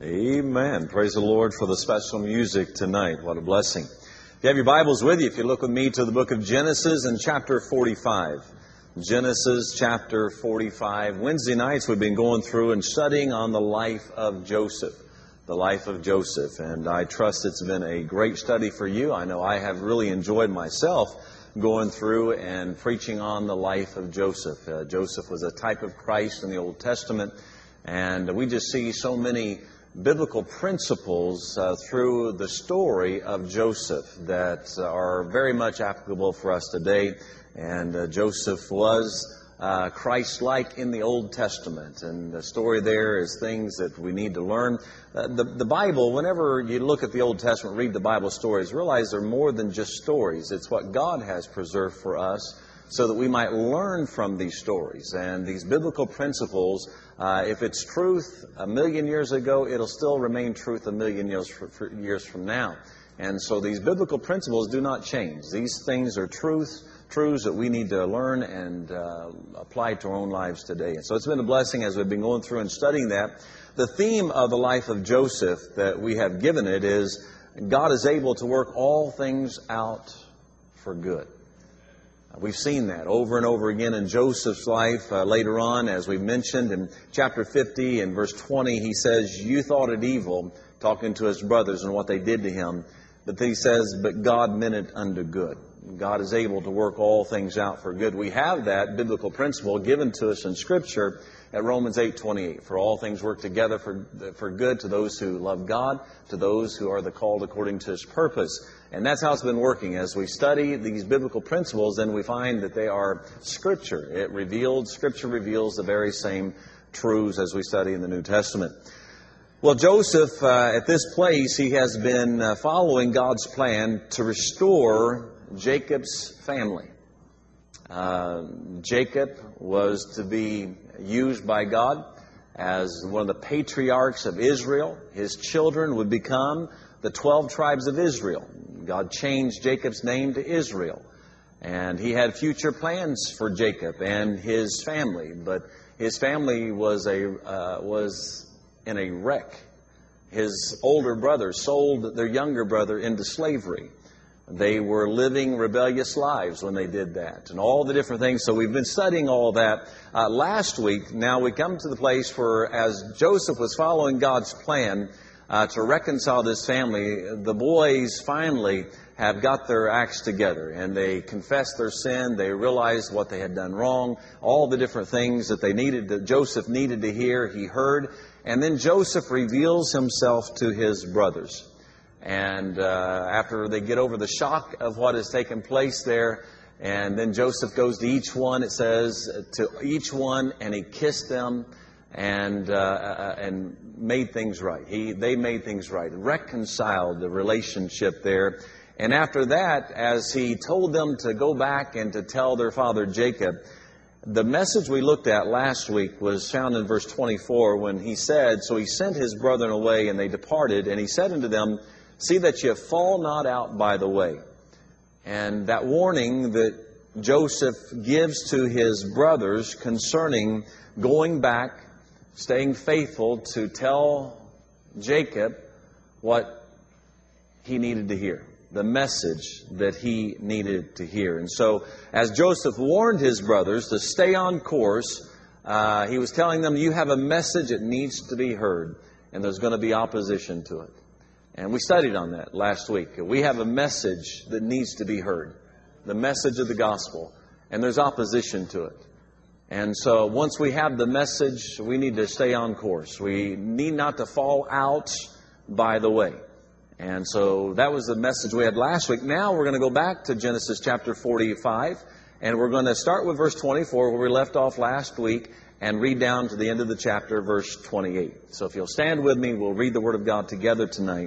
Amen. Praise the Lord for the special music tonight. What a blessing. If you have your Bibles with you, if you look with me to the book of Genesis and chapter 45. Genesis chapter 45. Wednesday nights we've been going through and studying on the life of Joseph. The life of Joseph. And I trust it's been a great study for you. I know I have really enjoyed myself going through and preaching on the life of Joseph. Joseph was a type of Christ in the Old Testament. And we just see so many biblical principles through the story of Joseph that are very much applicable for us today. And Joseph was Christ-like in the Old Testament. And the story there is things that we need to learn. The Bible, whenever you look at the Old Testament, read the Bible stories, realize they're more than just stories. It's what God has preserved for us so that we might learn from these stories. And these biblical principles, if it's truth 1,000,000 years ago, it'll still remain truth 1,000,000 years from now. And so these biblical principles do not change. These things are truths that we need to learn and apply to our own lives today. And so it's been a blessing as we've been going through and studying that. The theme of the life of Joseph that we have given it is God is able to work all things out for good. We've seen that over and over again in Joseph's life. Later on, as we mentioned in chapter 50 and verse 20, he says, "You thought it evil," talking to his brothers and what they did to him. But then he says, "But God meant it unto good." God is able to work all things out for good. We have that biblical principle given to us in Scripture at Romans 8:28. For all things work together for good to those who love God, to those who are the called according to His purpose. And that's how it's been working. As we study these biblical principles, then we find that they are Scripture. Scripture reveals the very same truths as we study in the New Testament. Well, Joseph, at this place, he has been following God's plan to restore Jacob's family. Jacob was to be used by God as one of the patriarchs of Israel. His children would become the 12 tribes of Israel. God changed Jacob's name to Israel. And he had future plans for Jacob and his family. But his family was in a wreck. His older brother sold their younger brother into slavery. They were living rebellious lives when they did that, and all the different things. So we've been studying all that. Last week, now we come to the place where, as Joseph was following God's plan to reconcile this family, the boys finally have got their acts together, and they confessed their sin. They realized what they had done wrong, all the different things that Joseph needed to hear, he heard. And then Joseph reveals himself to his brothers. And after they get over the shock of what has taken place there, and then Joseph goes to each one, it says, to each one, and he kissed them and made things right. They made things right, reconciled the relationship there. And after that, as he told them to go back and to tell their father Jacob, the message we looked at last week was found in verse 24 when he said, "So he sent his brethren away, and they departed, and he said unto them, See that ye fall not out by the way." And that warning that Joseph gives to his brothers concerning going back, staying faithful to tell Jacob what he needed to hear, the message that he needed to hear. And so as Joseph warned his brothers to stay on course, he was telling them, you have a message that needs to be heard, and there's going to be opposition to it. And we studied on that last week. We have a message that needs to be heard, the message of the gospel, and there's opposition to it. And so once we have the message, we need to stay on course. We need not to fall out by the way. And so that was the message we had last week. Now we're going to go back to Genesis chapter 45, and we're going to start with verse 24 where we left off last week and read down to the end of the chapter, verse 28. So if you'll stand with me, we'll read the Word of God together tonight.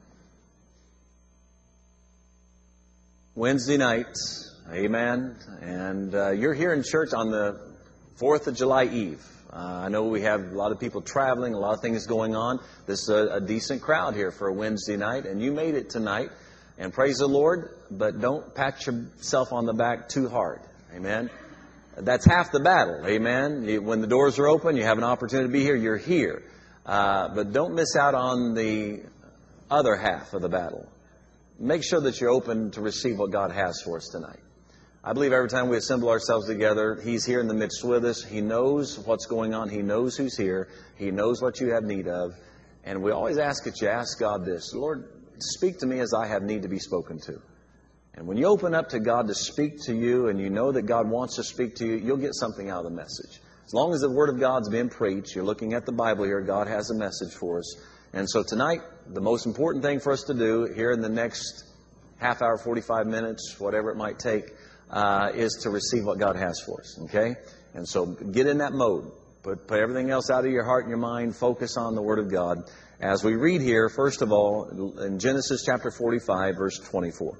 Wednesday night, amen, and you're here in church on the 4th of July Eve. I know we have a lot of people traveling, a lot of things going on. This is a decent crowd here for a Wednesday night, and you made it tonight, and praise the Lord, but don't pat yourself on the back too hard, amen. That's half the battle, amen. When the doors are open, you have an opportunity to be here, you're here. But don't miss out on the other half of the battle. Make sure that you're open to receive what God has for us tonight. I believe every time we assemble ourselves together, He's here in the midst with us. He knows what's going on. He knows who's here. He knows what you have need of. And we always ask that you ask God this: Lord, speak to me as I have need to be spoken to. And when you open up to God to speak to you, and you know that God wants to speak to you, you'll get something out of the message. As long as the Word of God's being preached, you're looking at the Bible here, God has a message for us. And so tonight, the most important thing for us to do here in the next half hour, 45 minutes, whatever it might take, is to receive what God has for us, okay? And so get in that mode. Put everything else out of your heart and your mind. Focus on the Word of God. As we read here, first of all, in Genesis chapter 45, verse 24.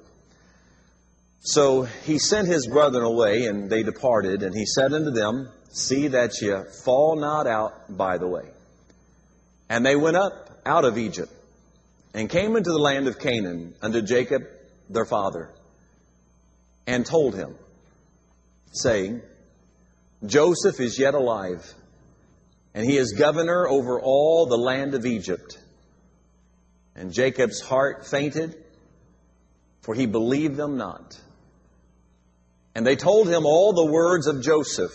So he sent his brethren away, and they departed, and he said unto them, See that ye fall not out by the way. And they went up out of Egypt, and came into the land of Canaan unto Jacob their father, and told him, saying, Joseph is yet alive, and he is governor over all the land of Egypt. And Jacob's heart fainted, for he believed them not. And they told him all the words of Joseph,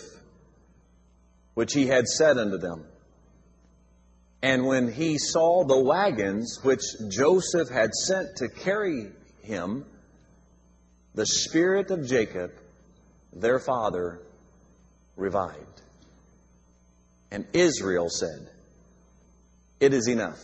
which he had said unto them. And when he saw the wagons which Joseph had sent to carry him, the spirit of Jacob, their father, revived. And Israel said, It is enough.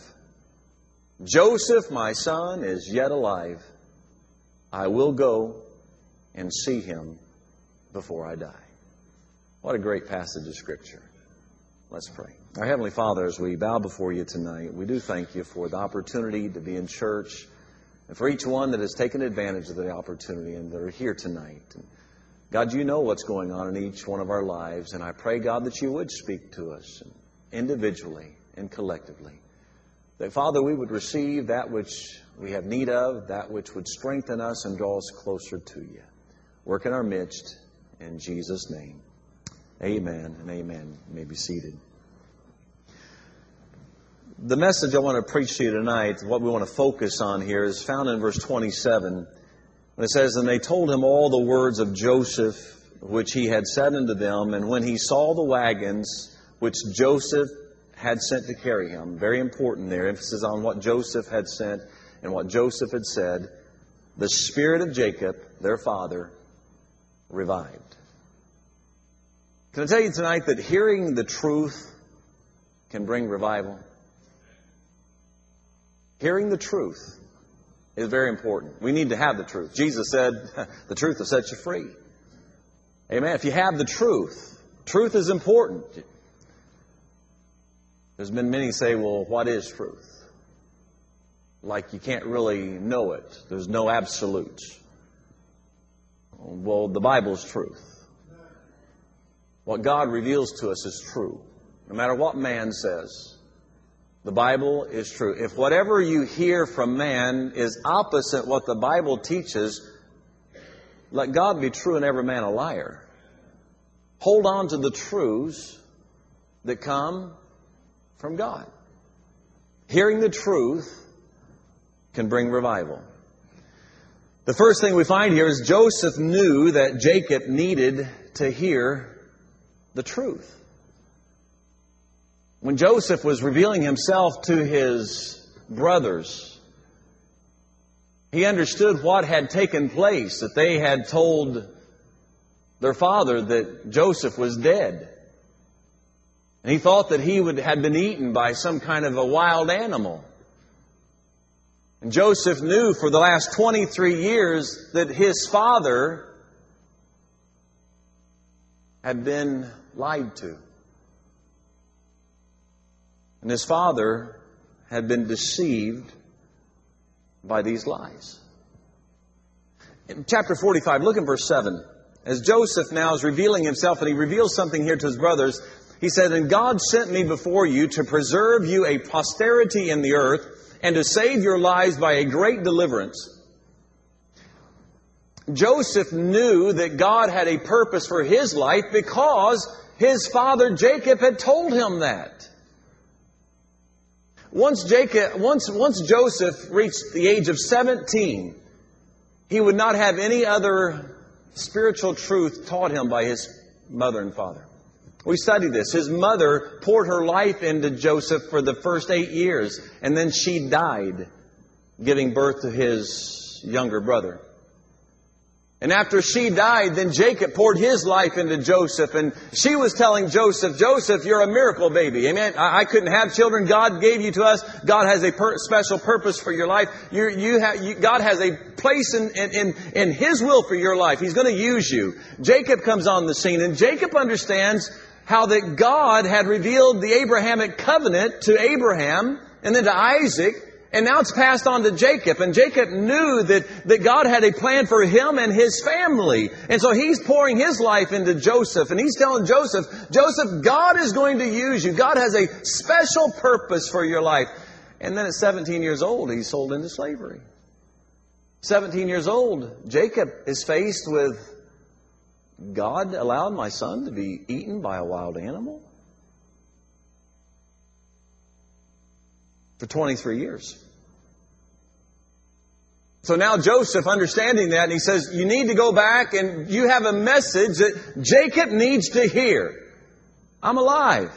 Joseph, my son, is yet alive. I will go and see him before I die. What a great passage of Scripture. Let's pray. Our Heavenly Father, as we bow before you tonight, we do thank you for the opportunity to be in church, and for each one that has taken advantage of the opportunity and that are here tonight. And God, you know what's going on in each one of our lives, and I pray, God, that you would speak to us individually and collectively. That, Father, we would receive that which we have need of, that which would strengthen us and draw us closer to you. Work in our midst, in Jesus' name. Amen and amen. You may be seated. The message I want to preach to you tonight, what we want to focus on here, is found in verse 27. When it says, And they told him all the words of Joseph, which he had said unto them. And when he saw the wagons, which Joseph had sent to carry him. Very important there. Emphasis on what Joseph had sent and what Joseph had said. The spirit of Jacob, their father, revived. Can I tell you tonight that hearing the truth can bring revival? Hearing the truth is very important. We need to have the truth. Jesus said, the truth will set you free. Amen. If you have the truth is important. There's been many say, well, what is truth? Like you can't really know it. There's no absolutes. Well, the Bible's truth. What God reveals to us is true. No matter what man says, the Bible is true. If whatever you hear from man is opposite what the Bible teaches, let God be true and every man a liar. Hold on to the truths that come from God. Hearing the truth can bring revival. The first thing we find here is Joseph knew that Jacob needed to hear the truth. When Joseph was revealing himself to his brothers, he understood what had taken place, that they had told their father that Joseph was dead. And he thought that he had been eaten by some kind of a wild animal. And Joseph knew for the last 23 years that his father had been lied to. And his father had been deceived by these lies. In chapter 45, look in verse 7. As Joseph now is revealing himself, and he reveals something here to his brothers, he said, And God sent me before you to preserve you a posterity in the earth, and to save your lives by a great deliverance. Joseph knew that God had a purpose for his life because his father Jacob had told him that. Once Joseph reached the age of 17, he would not have any other spiritual truth taught him by his mother and father. We studied this. His mother poured her life into Joseph for the first 8 years, and then she died, giving birth to his younger brother. And after she died, then Jacob poured his life into Joseph. And she was telling Joseph, Joseph, you're a miracle baby. Amen. I couldn't have children. God gave you to us. God has a special purpose for your life. God has a place in His will for your life. He's going to use you. Jacob comes on the scene, and Jacob understands how that God had revealed the Abrahamic covenant to Abraham and then to Isaac. And now it's passed on to Jacob. And Jacob knew that God had a plan for him and his family. And so he's pouring his life into Joseph. And he's telling Joseph, Joseph, God is going to use you. God has a special purpose for your life. And then at 17 years old, he's sold into slavery. 17 years old, Jacob is faced with, God allowed my son to be eaten by a wild animal? For 23 years. So now Joseph, understanding that, and he says, you need to go back and you have a message that Jacob needs to hear. I'm alive.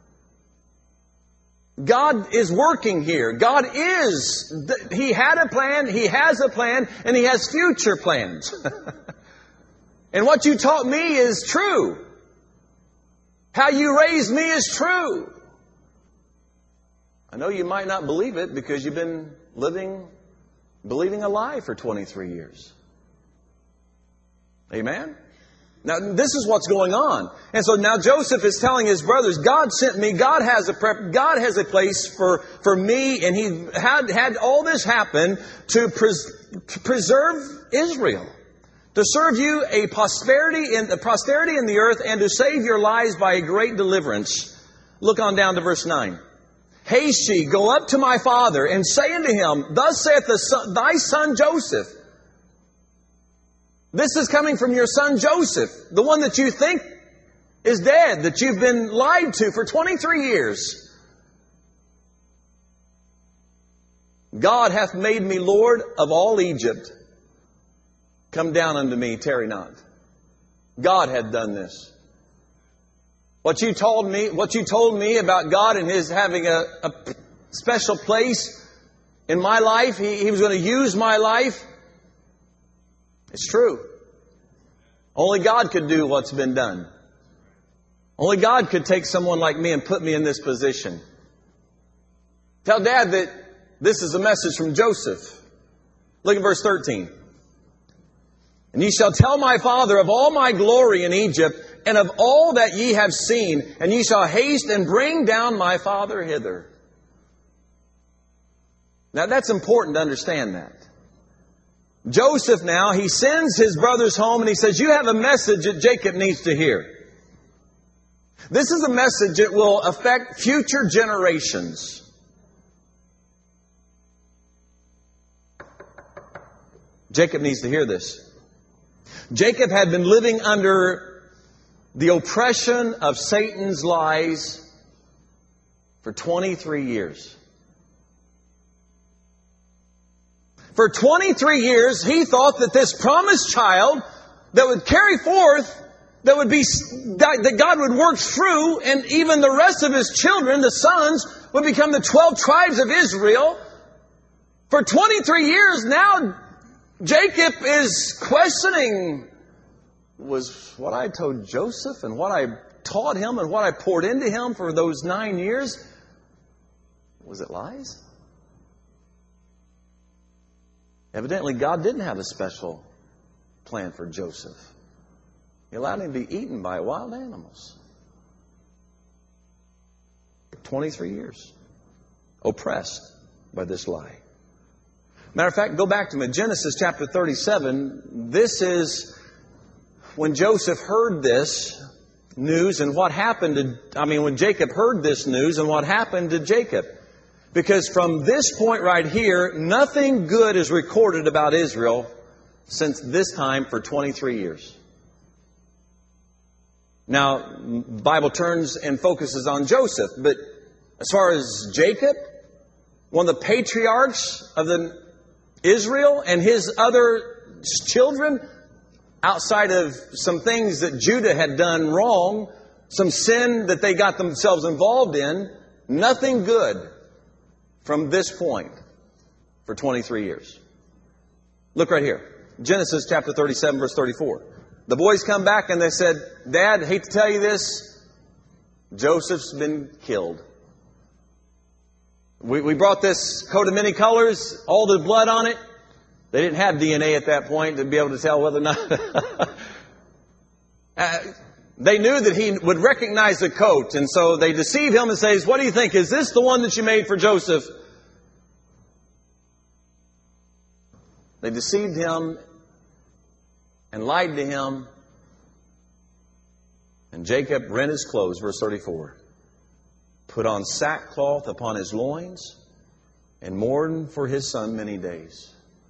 God is working here. He had a plan, He has a plan, and He has future plans. And what you taught me is true. How you raised me is true. I know you might not believe it because you've been believing a lie for 23 years. Amen? Now, this is what's going on. And so now Joseph is telling his brothers, God sent me, God has a place for me, and He had all this happen to preserve Israel. To serve you a posterity in the earth, and to save your lives by a great deliverance. Look on down to verse 9. Haste ye, go up to my father, and say unto him, Thus saith thy son Joseph. This is coming from your son Joseph, the one that you think is dead, that you've been lied to for 23 years. God hath made me Lord of all Egypt. Come down unto me, tarry not. God had done this. What you told me about God and His having a special place in my life, He was going to use my life. It's true. Only God could do what's been done. Only God could take someone like me and put me in this position. Tell Dad that this is a message from Joseph. Look at verse 13. And ye shall tell my father of all my glory in Egypt, and of all that ye have seen, and ye shall haste and bring down my father hither. Now that's important to understand that. Joseph now, he sends his brothers home and he says, you have a message that Jacob needs to hear. This is a message that will affect future generations. Jacob needs to hear this. Jacob had been living under the oppression of Satan's lies for 23 years. For 23 years, he thought that this promised child that would carry forth, that God would work through, and even the rest of his children, the sons, would become the 12 tribes of Israel. For 23 years now, Jacob is questioning, was what I told Joseph and what I taught him and what I poured into him for those 9 years, was it lies? Evidently, God didn't have a special plan for Joseph. He allowed him to be eaten by wild animals. 23 years. Oppressed by this lie. Matter of fact, go back to Genesis chapter 37. This is when Joseph heard this news and what happened when Jacob heard this news and what happened to Jacob. Because from this point right here, nothing good is recorded about Israel since this time for 23 years. Now, the Bible turns and focuses on Joseph, but as far as Jacob, one of the patriarchs of Israel and his other children, outside of some things that Judah had done wrong, some sin that they got themselves involved in, nothing good from this point for 23 years. Look right here. Genesis chapter 37, verse 34. The boys come back and they said, Dad, I hate to tell you this, Joseph's been killed. We brought this coat of many colors, all the blood on it. They didn't have DNA at that point to be able to tell whether or not. They knew that he would recognize the coat, and so they deceive him and says, what do you think? Is this the one that you made for Joseph? They deceived him and lied to him. And Jacob rent his clothes, verse 34. Put on sackcloth upon his loins and mourned for his son many days.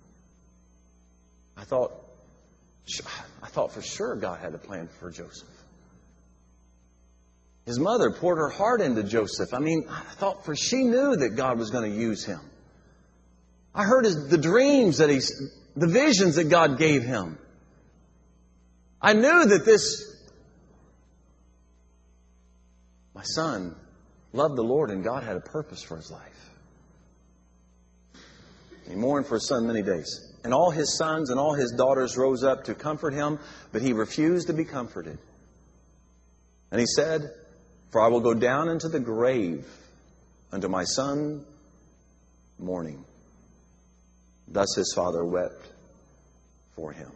I thought for sure God had a plan for Joseph. His mother poured her heart into Joseph. I thought she knew that God was going to use him. I heard the dreams that the visions that God gave him. I knew that my son loved the Lord and God had a purpose for his life. He mourned for his son many days. And all his sons and all his daughters rose up to comfort him, but he refused to be comforted. And he said, for I will go down into the grave unto my son mourning. Thus his father wept for him.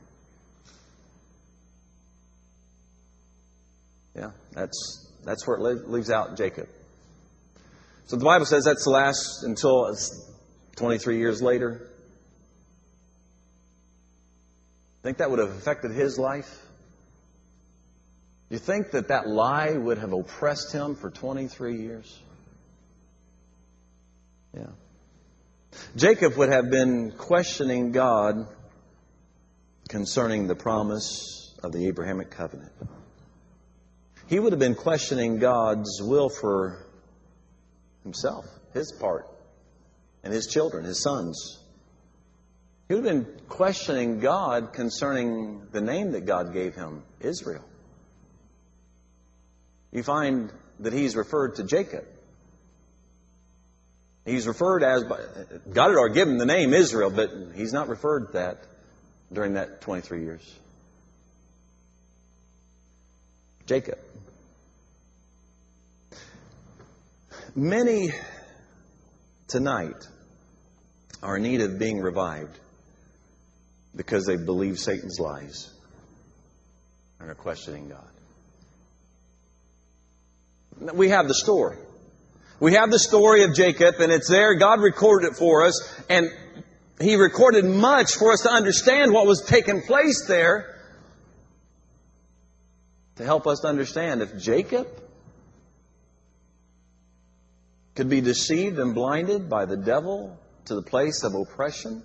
Yeah, that's where it leaves out Jacob. So the Bible says that's the last until 23 years later. Think that would have affected his life? You think that lie would have oppressed him for 23 years? Yeah. Jacob would have been questioning God concerning the promise of the Abrahamic covenant. He would have been questioning God's will for himself, his part, and his children, his sons. He would have been questioning God concerning the name that God gave him, Israel. You find that he's referred to Jacob. He's referred as, God had already given him the name Israel, but he's not referred to that during that 23 years. Jacob. Many tonight are in need of being revived because they believe Satan's lies and are questioning God. We have the story. We have the story of Jacob, and it's there. God recorded it for us, and He recorded much for us to understand what was taking place there, to help us to understand if Jacob could be deceived and blinded by the devil to the place of oppression.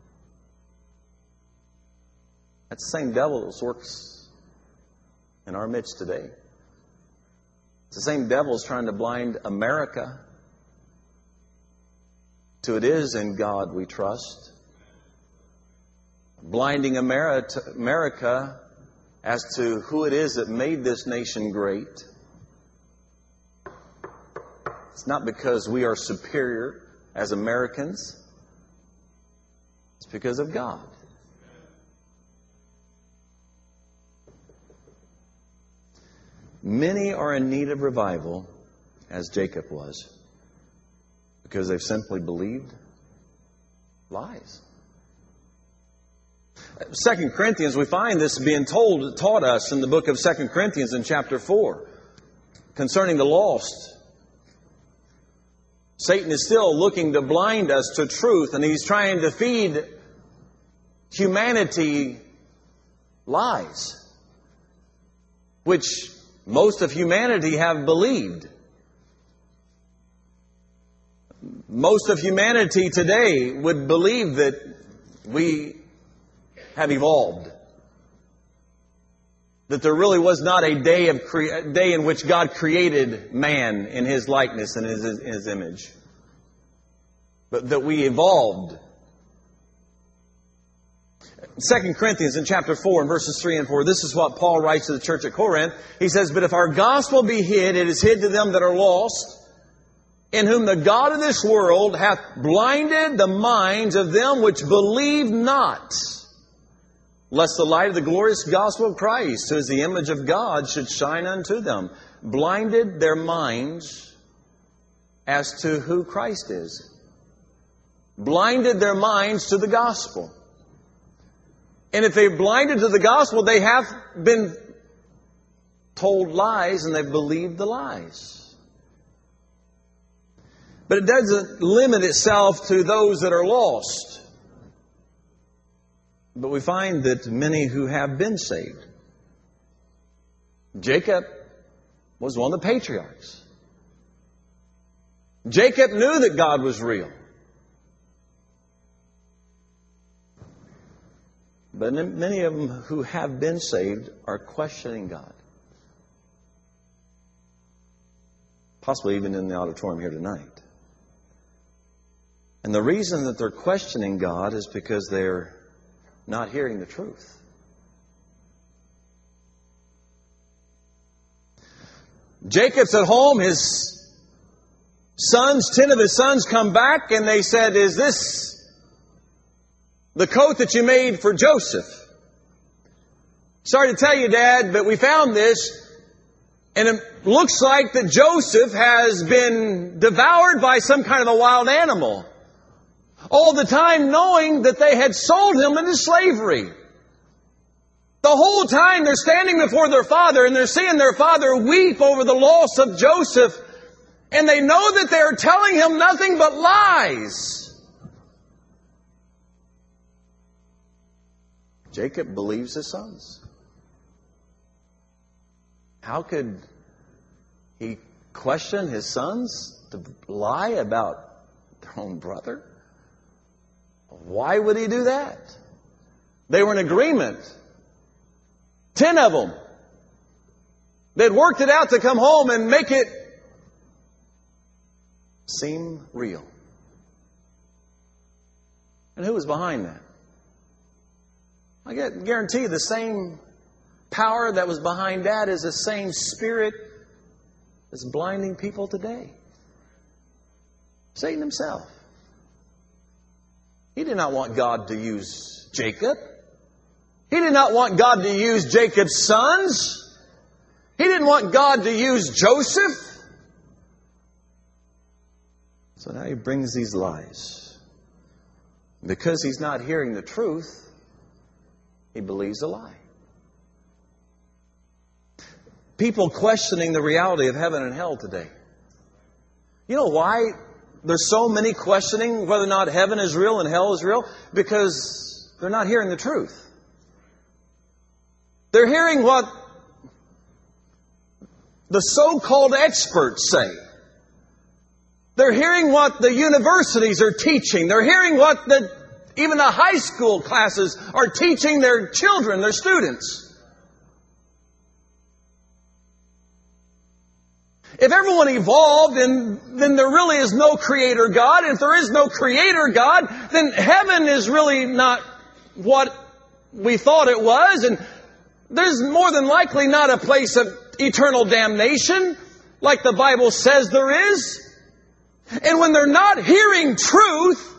That's the same devil that works in our midst today. It's the same devil that's trying to blind America to it is in God we trust. Blinding America as to who it is that made this nation great. It's not because we are superior as Americans. It's because of God. Many are in need of revival, as Jacob was, because they've simply believed lies. 2 Corinthians, we find this being taught us in the book of 2 Corinthians in chapter 4 concerning the lost. Satan is still looking to blind us to truth, and he's trying to feed humanity lies, which most of humanity have believed. Most of humanity today would believe that we have evolved. That there really was not a day in which God created man in His likeness and His image. but that we evolved. 2 Corinthians in chapter 4 and verses 3 and 4, this is what Paul writes to the church at Corinth. He says, "But if our gospel be hid, it is hid to them that are lost, in whom the God of this world hath blinded the minds of them which believe not, lest the light of the glorious gospel of Christ, who is the image of God, should shine unto them." Blinded their minds as to who Christ is. Blinded their minds to the gospel. And if they're blinded to the gospel, they have been told lies and they've believed the lies. But it doesn't limit itself to those that are lost. But we find that many who have been saved. Jacob was one of the patriarchs. Jacob knew that God was real. But many of them who have been saved are questioning God. Possibly even in the auditorium here tonight. And the reason that they're questioning God is because they're not hearing the truth. Jacob's at home. His sons, 10 of his sons come back and they said, "Is this the coat that you made for Joseph?" "Sorry to tell you, Dad, but we found this, and it looks like that Joseph has been devoured by some kind of a wild animal." All the time knowing that they had sold him into slavery. The whole time they're standing before their father and they're seeing their father weep over the loss of Joseph, and they know that they're telling him nothing but lies. Jacob believes his sons. How could he question his sons to lie about their own brother? Why would he do that? They were in agreement. 10 of them. They'd worked it out to come home and make it seem real. And who was behind that? I guarantee you the same power that was behind that is the same spirit that's blinding people today. Satan himself. He did not want God to use Jacob. He did not want God to use Jacob's sons. He didn't want God to use Joseph. So now he brings these lies. Because he's not hearing the truth, he believes a lie. People questioning the reality of heaven and hell today. You know why there's so many questioning whether or not heaven is real and hell is real? Because they're not hearing the truth. They're hearing what the so-called experts say. They're hearing what the universities are teaching. They're hearing what even the high school classes are teaching their children, their students. If everyone evolved, then there really is no Creator God. And if there is no Creator God, then heaven is really not what we thought it was. And there's more than likely not a place of eternal damnation like the Bible says there is. And when they're not hearing truth,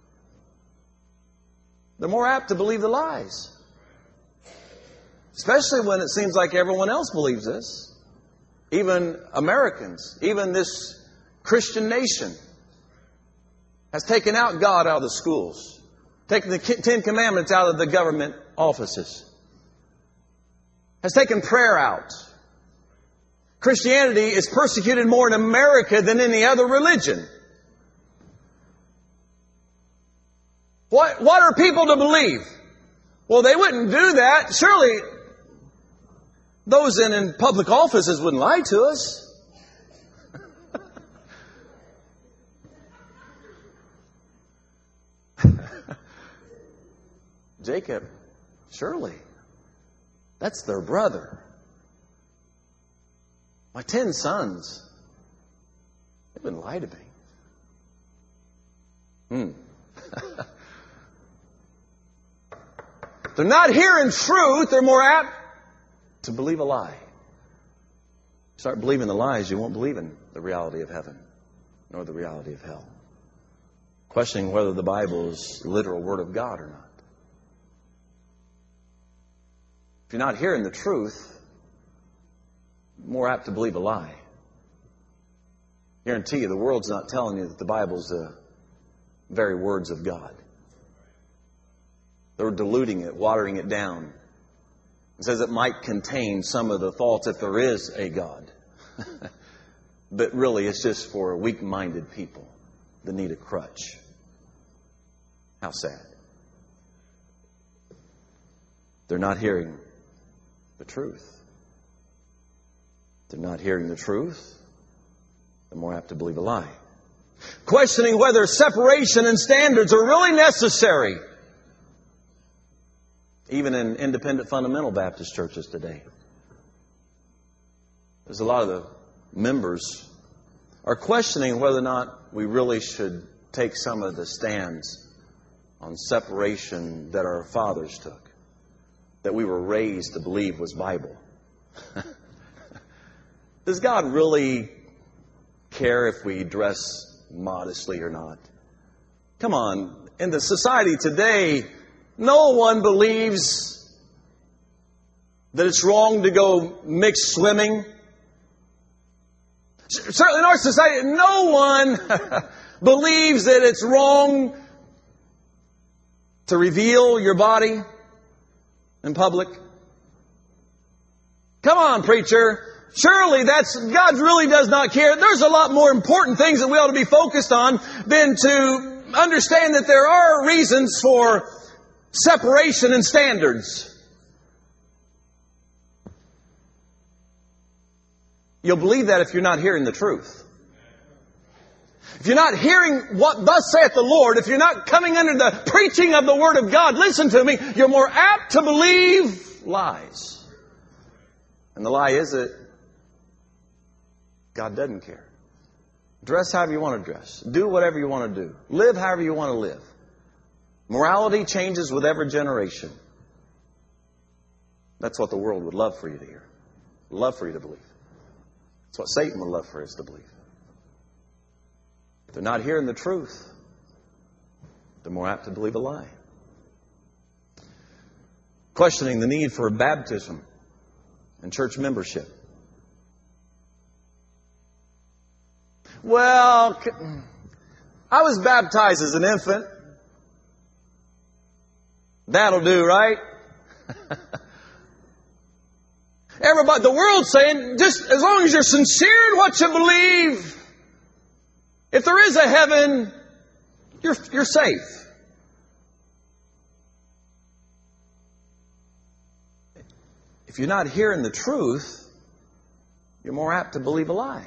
they're more apt to believe the lies. Especially when it seems like everyone else believes this. Even Americans, even this Christian nation has taken out God out of the schools, taken the 10 Commandments out of the government offices, has taken prayer out. Christianity is persecuted more in America than any other religion. What are people to believe? Well, they wouldn't do that. Surely those in public offices wouldn't lie to us. Jacob, surely, that's their brother. My 10 sons, they wouldn't lie to me. They're not hearing truth. They're more apt to believe a lie. Start believing the lies, you won't believe in the reality of heaven, nor the reality of hell. Questioning whether the Bible is the literal Word of God or not. If you're not hearing the truth, you're more apt to believe a lie. I guarantee you, the world's not telling you that the Bible's the very words of God. They're diluting it, watering it down. It says it might contain some of the thoughts if there is a God. But really, it's just for weak-minded people that need a crutch. How sad. They're not hearing the truth. They're not hearing the truth. They're more apt to believe a lie. Questioning whether separation and standards are really necessary. Even in independent fundamental Baptist churches today. There's a lot of the members are questioning whether or not we really should take some of the stands on separation that our fathers took, that we were raised to believe was Bible. Does God really care if we dress modestly or not? Come on, in the society today, no one believes that it's wrong to go mixed swimming. Certainly in our society, no one believes that it's wrong to reveal your body in public. Come on, preacher. Surely God really does not care. There's a lot more important things that we ought to be focused on than to understand that there are reasons for separation and standards. You'll believe that if you're not hearing the truth. If you're not hearing what thus saith the Lord, if you're not coming under the preaching of the Word of God, listen to me, you're more apt to believe lies. And the lie is that God doesn't care. Dress however you want to dress. Do whatever you want to do. Live however you want to live. Morality changes with every generation. That's what the world would love for you to hear. Love for you to believe. That's what Satan would love for us to believe. If they're not hearing the truth, they're more apt to believe a lie. Questioning the need for baptism and church membership. Well, I was baptized as an infant. That'll do, right? Everybody, the world's saying, just as long as you're sincere in what you believe, if there is a heaven, you're safe. If you're not hearing the truth, you're more apt to believe a lie.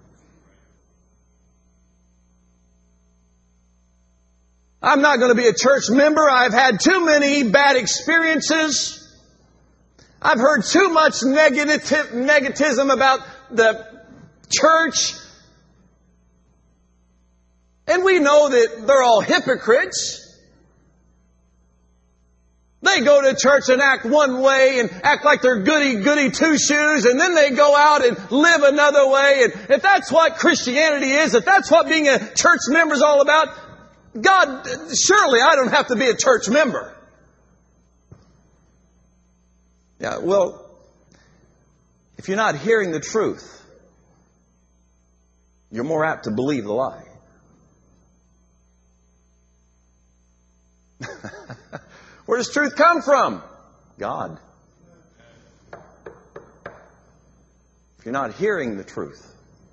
I'm not going to be a church member. I've had too many bad experiences. I've heard too much negativism about the church. And we know that they're all hypocrites. They go to church and act one way and act like they're goody two-shoes, and then they go out and live another way. And if that's what Christianity is, if that's what being a church member is all about, God, surely I don't have to be a church member. Yeah, well, if you're not hearing the truth, you're more apt to believe the lie. Where does truth come from? God. If you're not hearing the truth.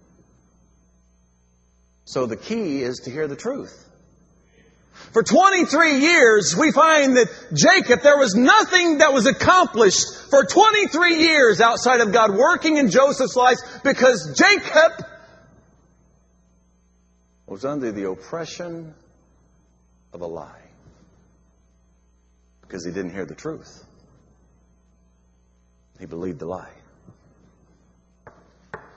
So the key is to hear the truth. For 23 years, we find that Jacob, there was nothing that was accomplished for 23 years outside of God working in Joseph's life, because Jacob was under the oppression of a lie. Because he didn't hear the truth. He believed the lie.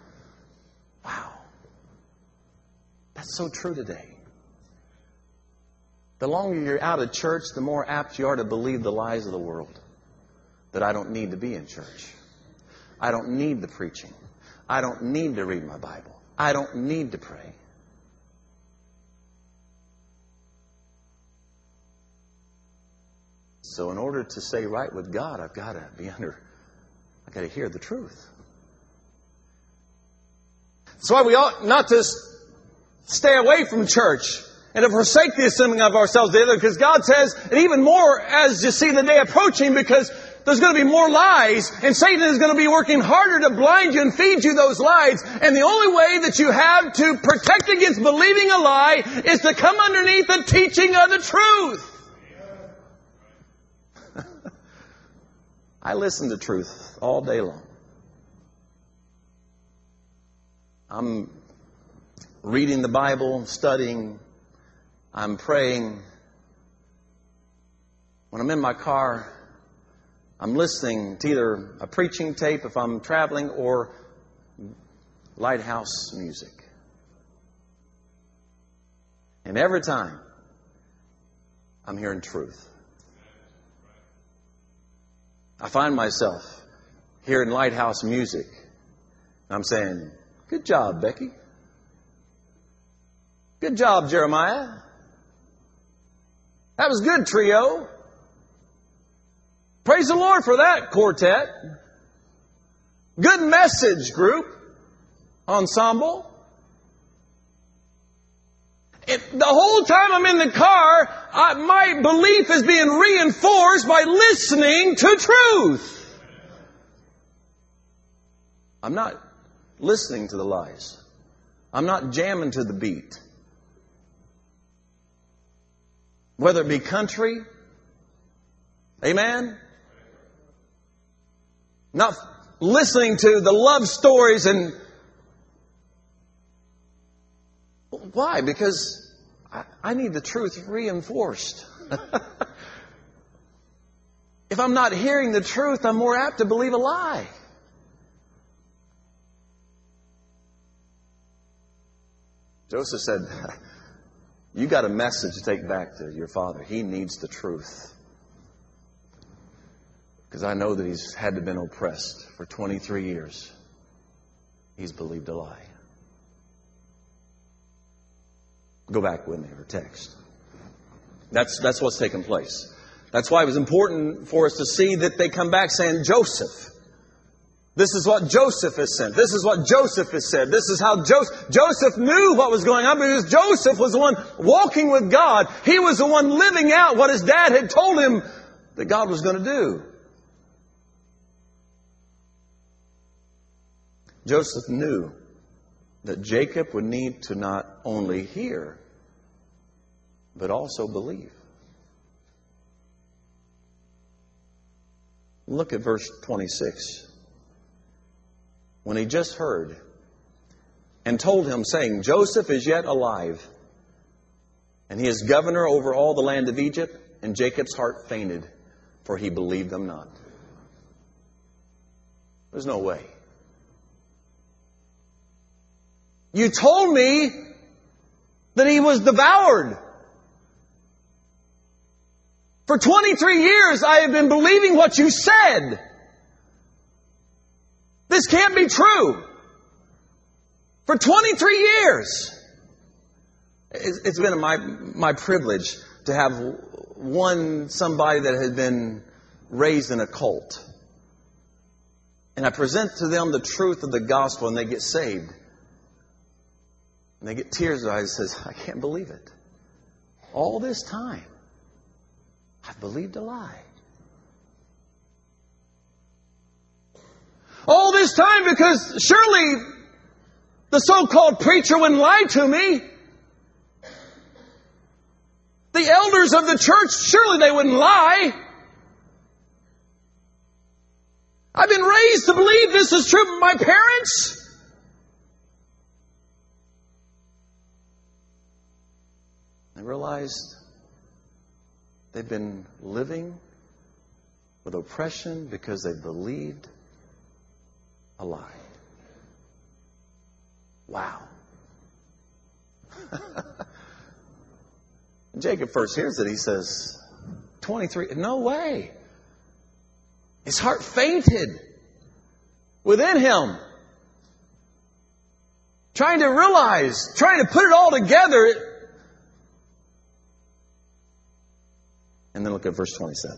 Wow. That's so true today. The longer you're out of church, the more apt you are to believe the lies of the world. That I don't need to be in church. I don't need the preaching. I don't need to read my Bible. I don't need to pray. So in order to stay right with God, I've got to hear the truth. That's why we ought not to stay away from church and to forsake the assembling of ourselves together, because God says, and even more as you see the day approaching, because there's going to be more lies, and Satan is going to be working harder to blind you and feed you those lies. And the only way that you have to protect against believing a lie is to come underneath the teaching of the truth. I listen to truth all day long. I'm reading the Bible, studying, I'm praying. When I'm in my car, I'm listening to either a preaching tape if I'm traveling or lighthouse music. And every time, I'm hearing truth. I find myself hearing lighthouse music. I'm saying, good job, Becky. Good job, Jeremiah. That was good, trio. Praise the Lord for that, quartet. Good message, group. Ensemble. The whole time I'm in the car, my belief is being reinforced by listening to truth. I'm not listening to the lies. I'm not jamming to the beat. Whether it be country, amen? Not listening to the love stories and... Why? Because I need the truth reinforced. If I'm not hearing the truth, I'm more apt to believe a lie. Joseph said, you got a message to take back to your father. He needs the truth. Because I know that he's had to have been oppressed for 23 years. He's believed a lie. Go back with me, or text. That's what's taken place. That's why it was important for us to see that they come back saying, Joseph. This is what Joseph has said. This is what Joseph has said. This is how Joseph knew what was going on, because Joseph was the one walking with God. He was the one living out what his dad had told him that God was going to do. Joseph knew that Jacob would need to not only hear, but also believe. Look at verse 26. When he just heard and told him, saying, Joseph is yet alive, and he is governor over all the land of Egypt, and Jacob's heart fainted, for he believed them not. There's no way. You told me that he was devoured. For 23 years I have been believing what you said. This can't be true. For 23 years. It's been my privilege to have somebody that had been raised in a cult. And I present to them the truth of the gospel, and they get saved. And they get tears in their eyes and says, I can't believe it. All this time, I've believed a lie. All this time, because surely the so-called preacher wouldn't lie to me. The elders of the church, surely they wouldn't lie. I've been raised to believe this is true. My parents... I realized they've been living with oppression because they believed a lie. Wow. When Jacob first hears it, he says, 23, no way. His heart fainted within him. Trying to realize, trying to put it all together. And then look at verse 27.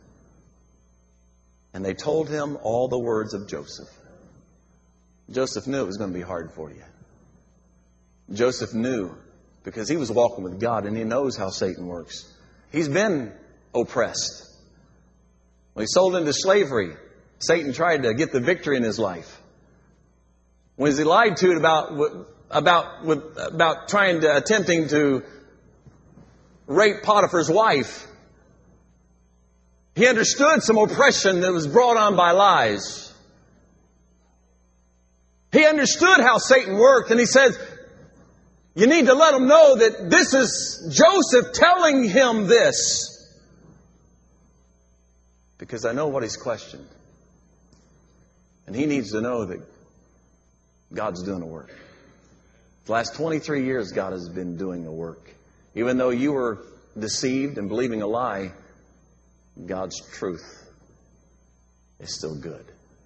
And they told him all the words of Joseph. Joseph knew it was going to be hard for you. Joseph knew because he was walking with God and he knows how Satan works. He's been oppressed. When he sold into slavery, Satan tried to get the victory in his life. When he lied to it about attempting to rape Potiphar's wife, he understood some oppression that was brought on by lies. He understood how Satan worked, and he said, you need to let him know that this is Joseph telling him this. Because I know what he's questioned. And he needs to know that God's doing a work. The last 23 years, God has been doing a work. Even though you were deceived and believing a lie, God's truth is still good.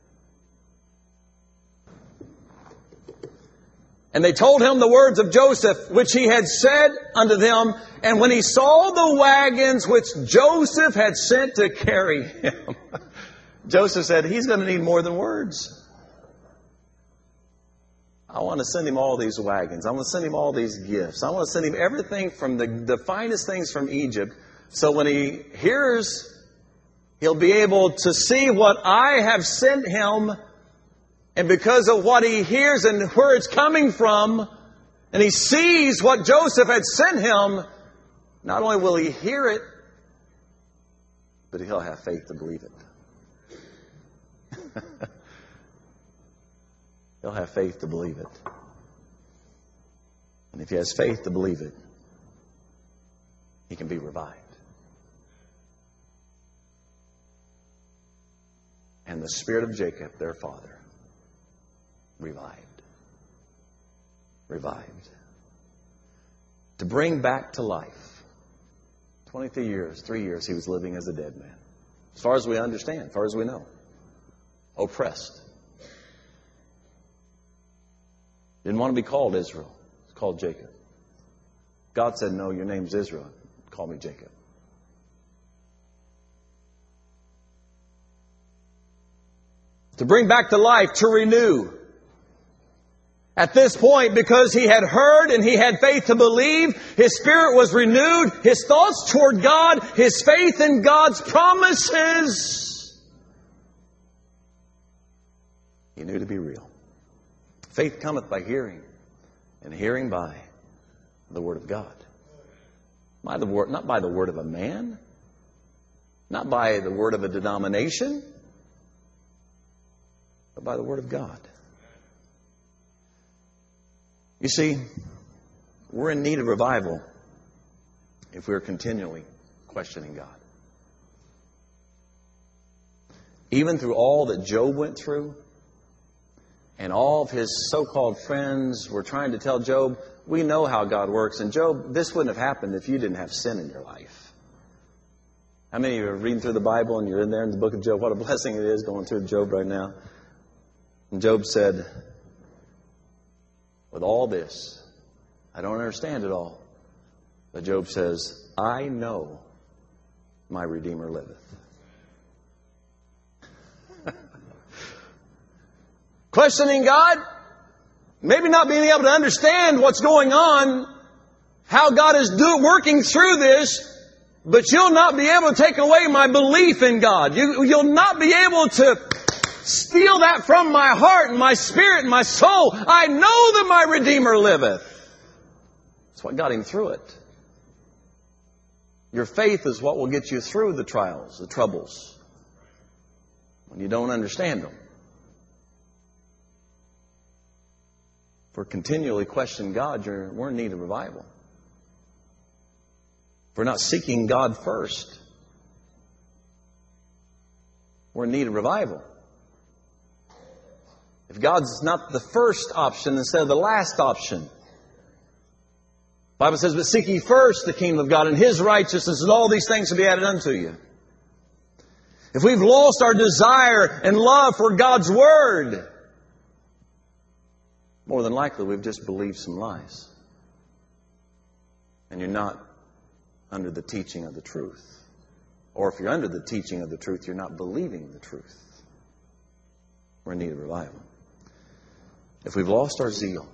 And they told him the words of Joseph, which he had said unto them. And when he saw the wagons which Joseph had sent to carry him, Joseph said, he's going to need more than words. I want to send him all these wagons. I want to send him all these gifts. I want to send him everything from the finest things from Egypt. So when he hears, he'll be able to see what I have sent him. And because of what he hears and where it's coming from, and he sees what Joseph had sent him, not only will he hear it, but he'll have faith to believe it. He'll have faith to believe it. And if he has faith to believe it, he can be revived. And the spirit of Jacob, their father, revived. To bring back to life. 23 years, 3 years, he was living as a dead man. As far as we understand, as far as we know. Oppressed. Didn't want to be called Israel. It's called Jacob. God said, no, your name's Israel. Call me Jacob. To bring back to life, to renew. At this point, because he had heard and he had faith to believe, his spirit was renewed, his thoughts toward God, his faith in God's promises, he knew to be real. Faith cometh by hearing, and hearing by the Word of God. Not by the word of a man, not by the word of a denomination, but by the Word of God. You see, we're in need of revival if we're continually questioning God. Even through all that Job went through, and all of his so-called friends were trying to tell Job, we know how God works. And Job, this wouldn't have happened if you didn't have sin in your life. How many of you are reading through the Bible and you're in there in the book of Job? What a blessing it is going through Job right now. And Job said, with all this, I don't understand it all. But Job says, I know my Redeemer liveth. Questioning God, maybe not being able to understand what's going on, how God is working through this, but you'll not be able to take away my belief in God. You'll not be able to steal that from my heart and my spirit and my soul. I know that my Redeemer liveth. That's what got him through it. Your faith is what will get you through the trials, the troubles, when you don't understand them. If we're continually questioning God, we're in need of revival. If we're not seeking God first, we're in need of revival. If God's not the first option instead of the last option, The Bible says, but seek ye first the kingdom of God and His righteousness, and all these things will be added unto you. If we've lost our desire and love for God's Word, more than likely we've just believed some lies. And you're not under the teaching of the truth. Or if you're under the teaching of the truth, you're not believing the truth. We're in need of revival. If we've lost our zeal,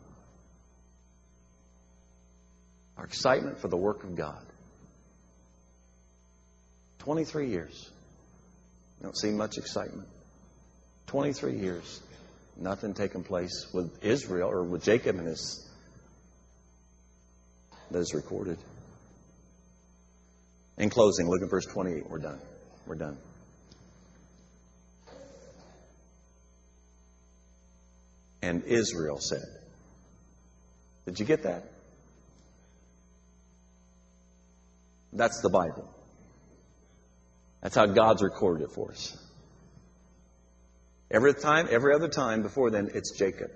our excitement for the work of God, 23 years, you don't see much excitement. 23 years, nothing taking place with Israel or with Jacob and his that is recorded. In closing, look at verse 28. We're done. We're done. And Israel said. Did you get that? That's the Bible. That's how God's recorded it for us. Every other time before then, it's Jacob.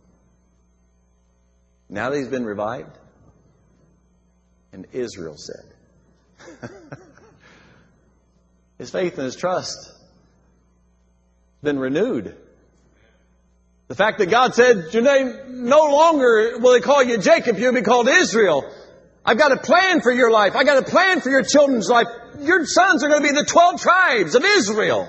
Now that he's been revived, and Israel said. His faith and his trust has been renewed. The fact that God said, your name no longer will they call you Jacob, you'll be called Israel. I've got a plan for your life. I've got a plan for your children's life. Your sons are going to be the 12 tribes of Israel.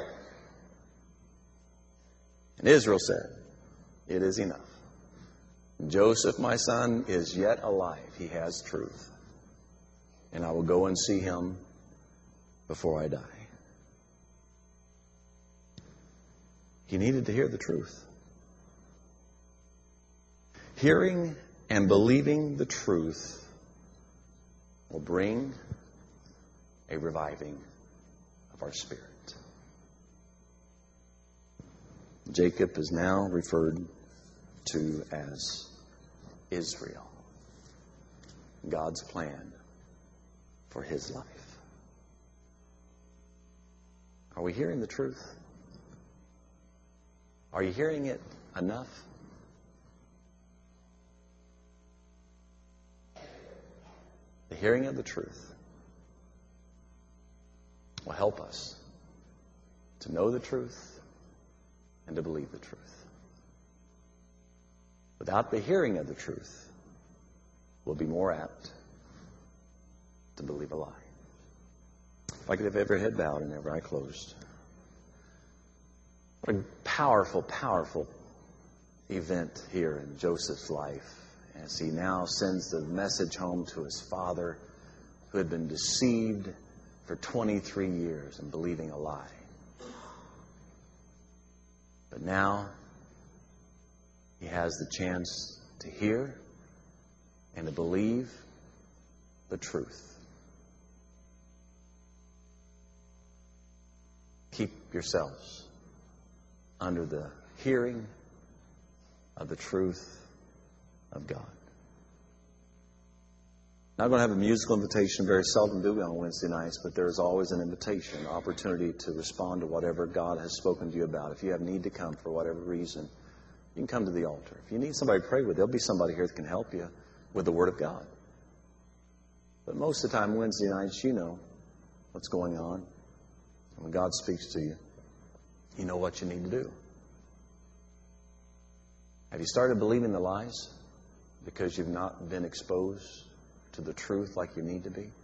And Israel said, it is enough. Joseph, my son, is yet alive. He has truth. And I will go and see him before I die. He needed to hear the truth. Hearing and believing the truth will bring a reviving of our spirit. Jacob is now referred to as Israel. God's plan for his life. Are we hearing the truth? Are you hearing it enough? The hearing of the truth will help us to know the truth and to believe the truth. Without the hearing of the truth, we'll be more apt to believe a lie. If I could have every head bowed and every eye closed. What a powerful, powerful event here in Joseph's life as he now sends the message home to his father who had been deceived for 23 years and believing a lie. But now he has the chance to hear and to believe the truth. Keep yourselves under the hearing of the truth of God. Not going to have a musical invitation. Very seldom do we on Wednesday nights, but there is always an invitation, an opportunity to respond to whatever God has spoken to you about. If you have need to come for whatever reason, you can come to the altar. If you need somebody to pray with, there'll be somebody here that can help you with the Word of God. But most of the time, Wednesday nights, you know what's going on. When God speaks to you, you know what you need to do. Have you started believing the lies because you've not been exposed to the truth like you need to be?